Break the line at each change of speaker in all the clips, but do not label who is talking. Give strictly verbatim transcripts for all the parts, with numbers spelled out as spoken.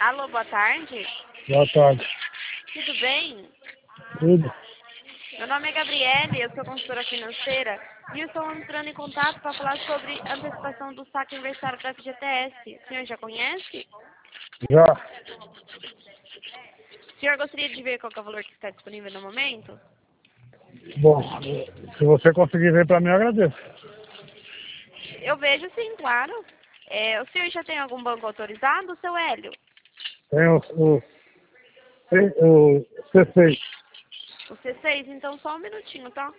Alô, boa tarde.
Boa tarde.
Tudo bem?
Tudo?
Meu nome é Gabriele, eu sou consultora financeira e eu estou entrando em contato para falar sobre antecipação do saque aniversário da F G T S. O senhor já conhece?
Já.
O senhor gostaria de ver qual que é o valor que está disponível no momento?
Bom, se você conseguir ver para mim, eu agradeço.
Eu vejo sim, claro. É, o senhor já tem algum banco autorizado, seu Hélio?
Tem o, o, tem o C seis.
O C seis, então só um minutinho, tá?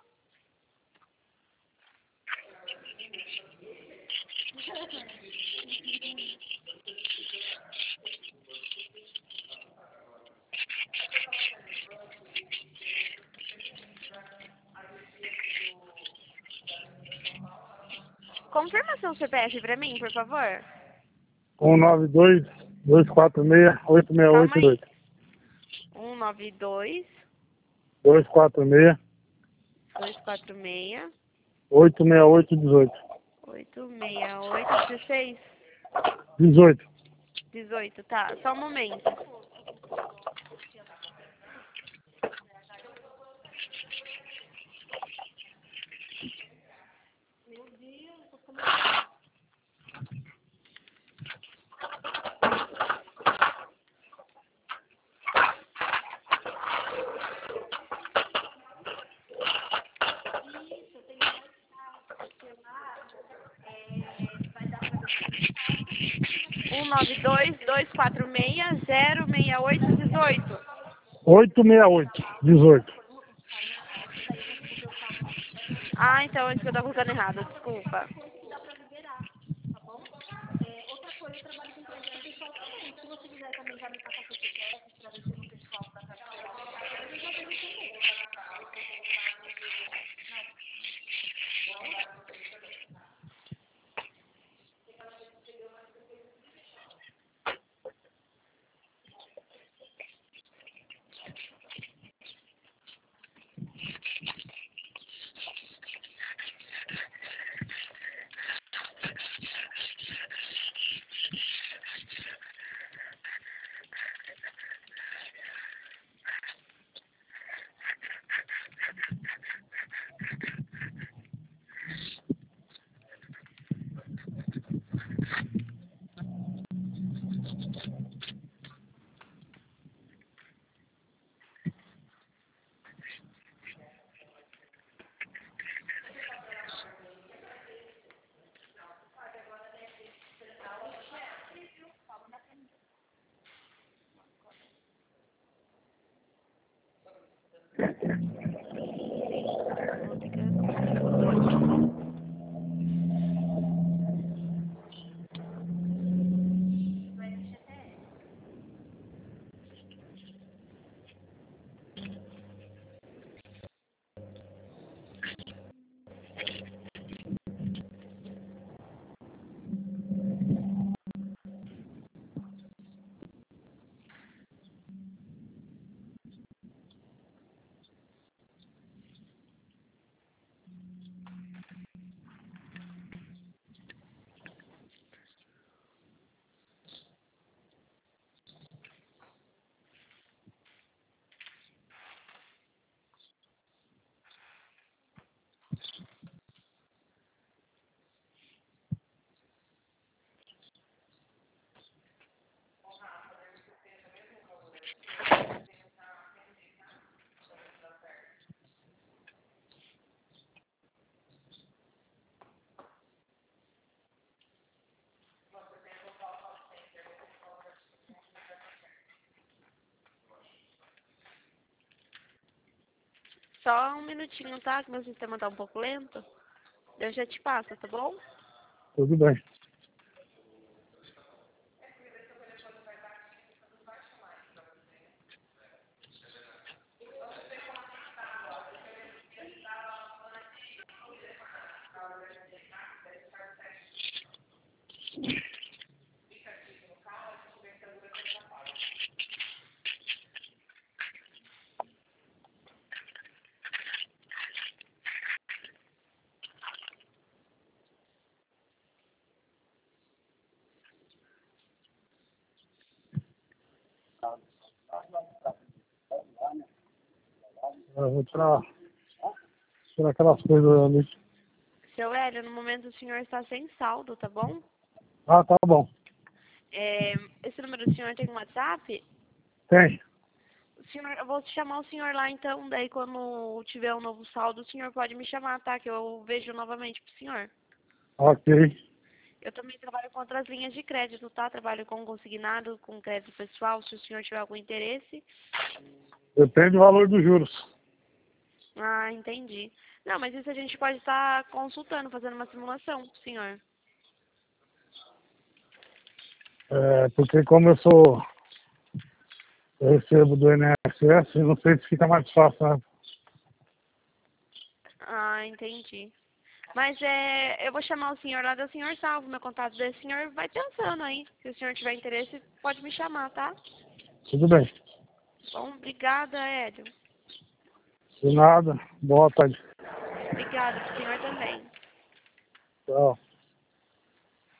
Confirma seu C P F para mim, por favor.
um nove dois, dois quatro seis, oito seis
Calma
oito
aí.
dois.
um nove dois,
dois quatro seis,
dois quatro seis,
oito seis oito um oito.
oito seis oito, dezesseis,
dezoito.
dezoito, tá. Só um momento. um nove dois, dois quatro seis, zero seis oito, dezoito.
oito seis oito, dezoito.
Ah, então acho que eu tô colocando errado, desculpa. Vou ter que confirmar. Só um minutinho, tá? Que meu sistema tá um pouco lento. Eu já te passo, tá bom?
Tudo bem. Eu vou tirar, tirar aquelas coisas ali.
Seu Hélio, no momento o senhor está sem saldo, tá bom?
Ah, tá bom.
É, esse número do senhor tem um WhatsApp?
Tem.
O senhor, eu vou chamar o senhor lá então, daí quando tiver um novo saldo, o senhor pode me chamar, tá? Que eu vejo novamente pro senhor.
Ok.
Eu também trabalho com outras linhas de crédito, tá? Trabalho com consignado, com crédito pessoal, se o senhor tiver algum interesse.
Depende do valor dos juros.
Ah, entendi. Não, mas isso a gente pode estar consultando, fazendo uma simulação, senhor.
É, porque como eu sou, eu recebo do I N S S, não sei se fica mais fácil, né?
Ah, entendi. Mas é, eu vou chamar o senhor lá, daí o senhor salva o meu contato desse senhor, vai pensando aí. Se o senhor tiver interesse, pode me chamar, tá?
Tudo bem.
Bom, obrigada, Hélio.
De nada. Boa tarde.
Obrigada pro senhor também.
Tchau.